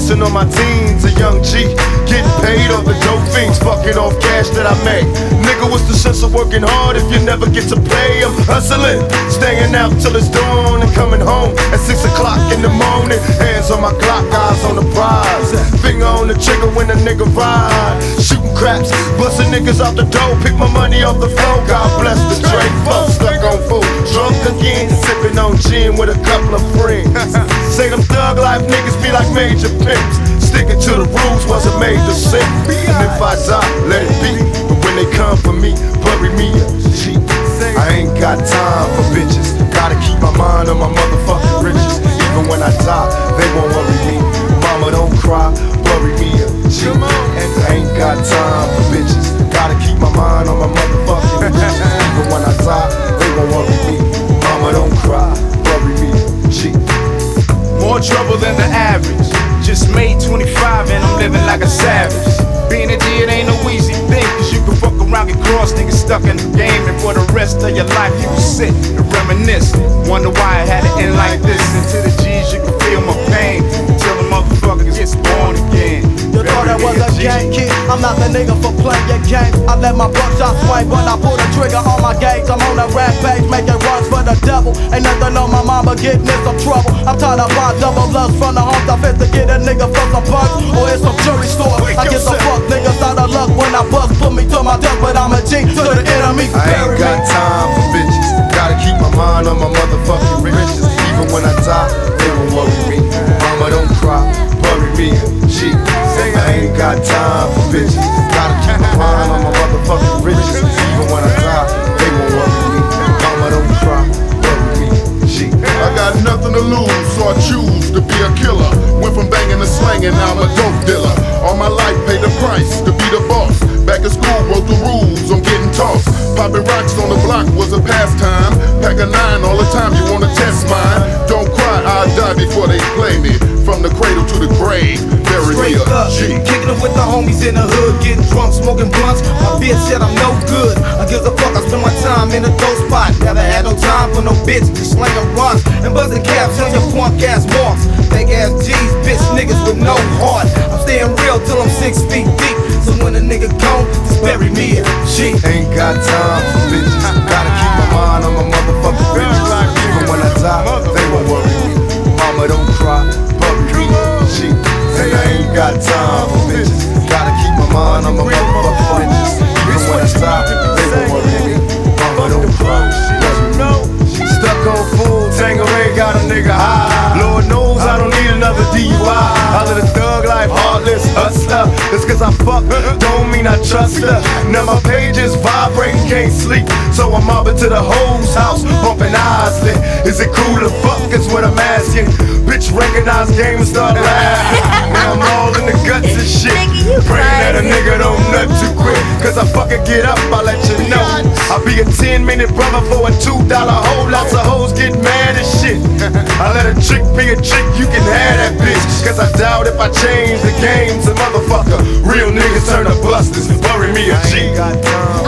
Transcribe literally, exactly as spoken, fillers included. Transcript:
Flexing on my teens, a young G. Getting paid off the dope fiends, fucking off cash that I make. Nigga, what's the sense of working hard if you never get to play? I'm hustling, staying out till it's dawn and coming home at six o'clock in the morning. Hands on my clock, eyes on the prize. Finger on the trigger when a nigga ride. Shooting craps, busting niggas out the door. Pick my money off the floor. God bless the trade folks. Stuck on food, drunk again, sipping on gin with a couple of friends. Say them thug life niggas be like major pimps. Sticking to the rules wasn't made to sin. And if I die, let it be. But when they come for me, bury me a G. I ain't got time for bitches. Gotta keep my mind on my motherfucking riches. Even when I die, they won't worry me. Mama, don't cry, bury me a G. I ain't got time for bitches. Gotta keep my mind on my motherfucking riches. Even when I die, they won't worry me. Mama, don't cry, bury me a G. More trouble than the average. Just made twenty-five and I'm living like a savage. Being a G, it ain't no easy thing, cause you can fuck around, get crossed, niggas stuck in the game. And for the rest of your life you will sit and reminisce. Wonder why it had to end like this. And to the G's you can feel my pain, until the motherfucker gets born again. You thought that was a game, kid? I'm not the nigga for playing your game. I let my buckshot swing when I pull the trigger on my gauge. I'm on a rampage, making runs for the devil. Ain't nothing on my mama getting in some trouble. I'm tired of buy double lust from the home office to get a nigga for some bucks or in some jewelry store. I get some fuck niggas out of luck when I bust. Put me to my death, but I'm a G to the enemy. I ain't got time for bitches. Gotta keep my mind on my motherfucking riches. Even when I die, they won't worry me. Mama, don't cry, bury me a G. I ain't got time for bitches. Gotta keep my mind on my motherfucking riches. Even when I die, they won't worry me. Mama, don't cry, bury me a G. I got nothing to lose, so I choose to be a killer. Went from banging to slanging, now I'm a dope dealer. All my life paid the price to be the boss. Back in school, wrote the rules, I'm getting tossed. Popping rocks on the block was a pastime. Pack a nine all the time, you wanna test mine? Don't cry, I'll die before they play me. From the cradle to the grave, bury me a G. Kicking it with the homies in the hood, getting drunk, smoking blunts. My bitch said I'm no good. I give a fuck, I spend my time in a dope spot. Never had no time for no bitch, just slinging runs and buzzing caps on your punk ass marks. Fake ass G's, bitch niggas with no heart. I'm staying real till I'm six feet deep. So when a nigga gone, just bury me a G. Ain't got time for bitches. Gotta keep my mind on my motherfucking riches. Even when I die, they won't worry me. Mama, don't cry, bury me a G. And I ain't got time for bitches. Gotta keep my mind on my motherfucking riches. Even when I die, they won't worry me. Mama, don't cry, bury me a G. Stuck on food, Tangeray got a nigga high. Lord knows I don't need another D U I. I live a thug life, heartless hustler. Just cause I fuck, don't mean I trust her. Now my pages vibrating, can't sleep. So I'm mobbing to the hoes house, bumping Isley. Is it cool to fuck is what I'm asking. Bitch recognize game and start laughing. Now I'm all in the guts and shit. Praying that a nigga don't nut too quick. Cause I fucking get up, I let you know. I'll be a ten minute brother for a two dollar hole. Lots of hoes get mad as shit. I let a chick be a chick, you can have that bitch. Cause I doubt if I change the game to motherfucker. Real niggas turn to busters, bury me a G.